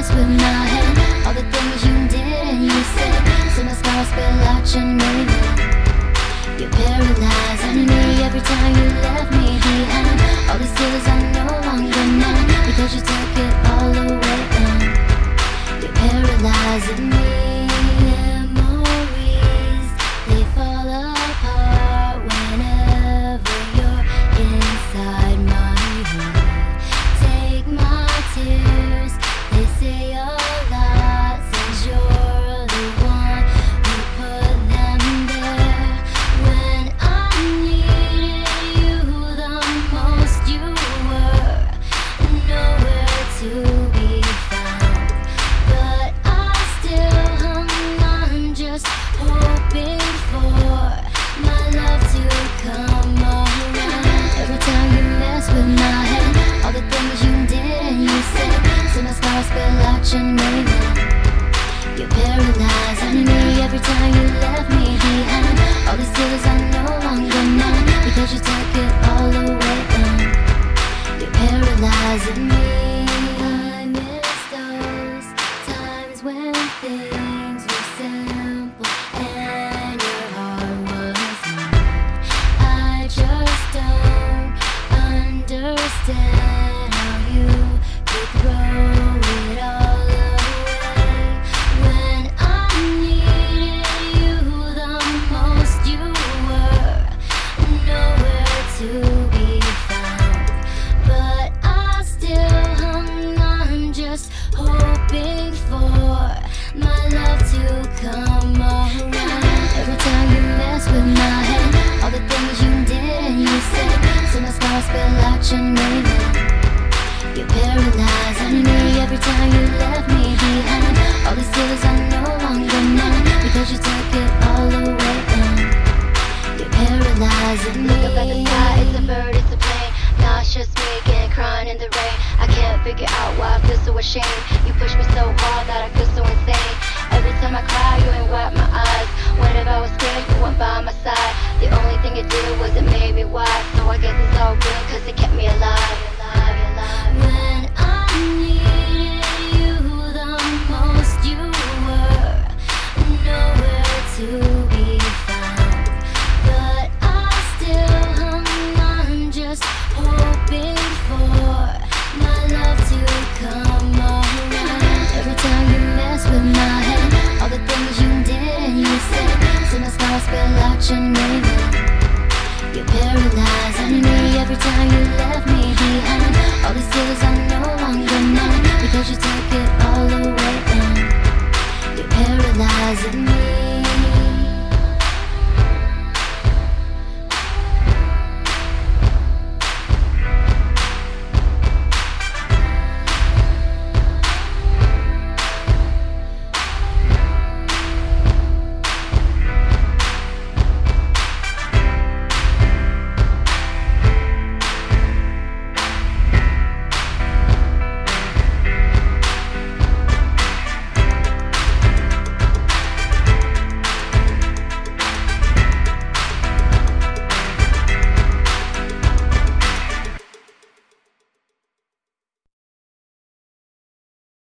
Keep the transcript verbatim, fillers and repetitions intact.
mess with my head. All the things you did and you said, see my scars spill out your name. You're paralyzing me every time you left me behind. All these feelings are no longer mine, because you took it all away. And you're paralyzing me. Memories, they fall apart whenever you're inside my head. Take my tears, they say a lot, since you're the one who put them there. When I needed you the most, you were nowhere to be found. But I still hung on, just hoping for my love to come around. Every time you mess with my head, all the things you did and you said, see my scars spill out your name. You're paralyzing me every time you left me behind. All these feelings are no longer mine, because you took it all away. And you're paralyzing me. I miss those times when things were simple and your heart was mine. I just don't understand how you could throw it all away. When I needed you the most, you were nowhere to be found. But I still hung on, just hoping for my love to come around. Every time you mess with my head, all the things you did and you said, see my scars spill out your name. You're paralyzing me every time you left me behind. All these feelings are no longer mine, because you took it all away. And you're paralyzing me. Look up at the sky, it's a bird, it's a plane. Now it's just me again, crying in the rain. I can't figure out why I feel so ashamed. You push me so hard that I feel so insane. Every time I cry, you ain't wipe my eyes. Whenever I was scared, you weren't by my side. The only thing it did was it made me wise. So I guess it's all good, cause it kept me alive. alive, alive. When I needed you the most, you were nowhere to be found. But I still hung on, just hoping for my love to come around. Every time you mess with my head, all the things you did and you said, see my scars spill out your name. You're paralyzing me every time you left me behind. All these feelings are no longer mine, because you took it all away. And you're paralyzing me.